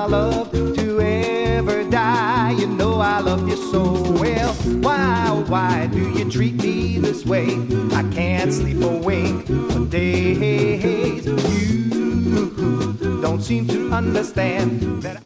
love to ever die. You know I love you so well. Why, oh why do you treat me this way? I can't sleep or wink for days. You don't seem to understand that